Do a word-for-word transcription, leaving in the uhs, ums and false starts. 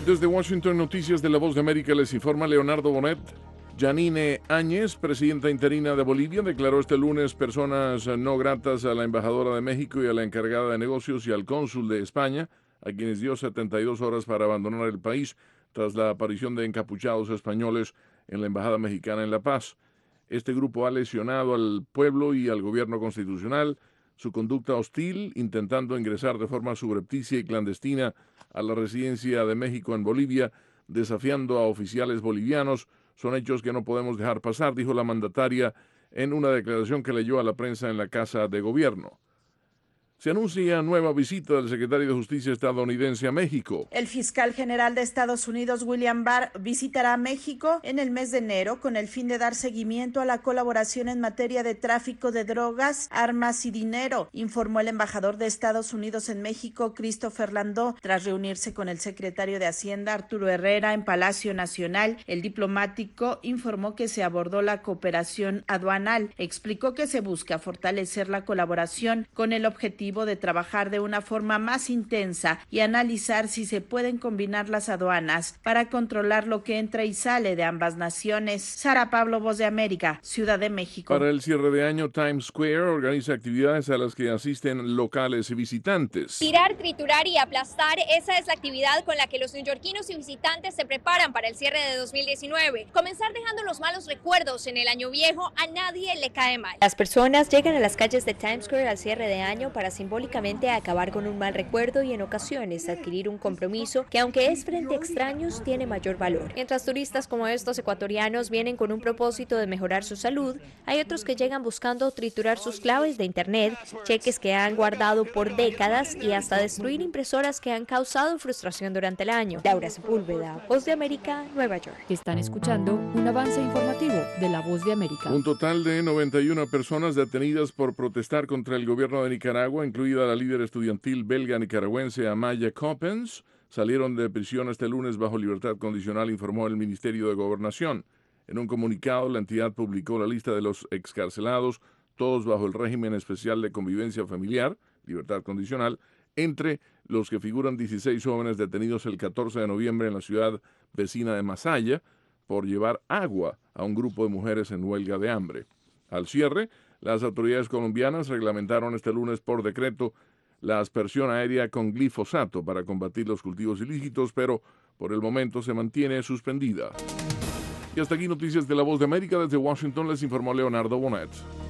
Desde Washington, Noticias de la Voz de América, les informa Leonardo Bonet. Yanine Áñez, presidenta interina de Bolivia, declaró este lunes personas no gratas a la embajadora de México y a la encargada de negocios y al cónsul de España, a quienes dio setenta y dos horas para abandonar el país tras la aparición de encapuchados españoles en la embajada mexicana en La Paz. Este grupo ha lesionado al pueblo y al gobierno constitucional. Su conducta hostil, intentando ingresar de forma subrepticia y clandestina a la residencia de México en Bolivia, desafiando a oficiales bolivianos, son hechos que no podemos dejar pasar, dijo la mandataria en una declaración que leyó a la prensa en la Casa de Gobierno. Se anuncia nueva visita del secretario de Justicia estadounidense a México. El fiscal general de Estados Unidos, William Barr, visitará México en el mes de enero con el fin de dar seguimiento a la colaboración en materia de tráfico de drogas, armas y dinero, informó el embajador de Estados Unidos en México, Christopher Landó, tras reunirse con el secretario de Hacienda, Arturo Herrera, en Palacio Nacional. El diplomático informó que se abordó la cooperación aduanal. Explicó que se busca fortalecer la colaboración con el objetivo de trabajar de una forma más intensa y analizar si se pueden combinar las aduanas para controlar lo que entra y sale de ambas naciones. Sara Pablo, Voz de América, Ciudad de México. Para el cierre de año, Times Square organiza actividades a las que asisten locales y visitantes. Tirar, triturar y aplastar, esa es la actividad con la que los neoyorquinos y visitantes se preparan para el cierre de dos mil diecinueve. Comenzar dejando los malos recuerdos en el año viejo a nadie le cae mal. Las personas llegan a las calles de Times Square al cierre de año para simbólicamente acabar con un mal recuerdo y en ocasiones adquirir un compromiso que, aunque es frente a extraños, tiene mayor valor. Mientras turistas como estos ecuatorianos vienen con un propósito de mejorar su salud, hay otros que llegan buscando triturar sus claves de internet, cheques que han guardado por décadas y hasta destruir impresoras que han causado frustración durante el año. Laura Sepúlveda, Voz de América, Nueva York. Están escuchando un avance informativo de la Voz de América. Un total de noventa y una personas detenidas por protestar contra el gobierno de Nicaragua, incluida la líder estudiantil belga nicaragüense Amaya Coppens, salieron de prisión este lunes bajo libertad condicional, informó el Ministerio de Gobernación. En un comunicado, la entidad publicó la lista de los excarcelados, todos bajo el régimen especial de convivencia familiar, libertad condicional, entre los que figuran dieciséis jóvenes detenidos el catorce de noviembre en la ciudad vecina de Masaya por llevar agua a un grupo de mujeres en huelga de hambre. Al cierre, las autoridades colombianas reglamentaron este lunes por decreto la aspersión aérea con glifosato para combatir los cultivos ilícitos, pero por el momento se mantiene suspendida. Y hasta aquí Noticias de la Voz de América. Desde Washington les informó Leonardo Bonet.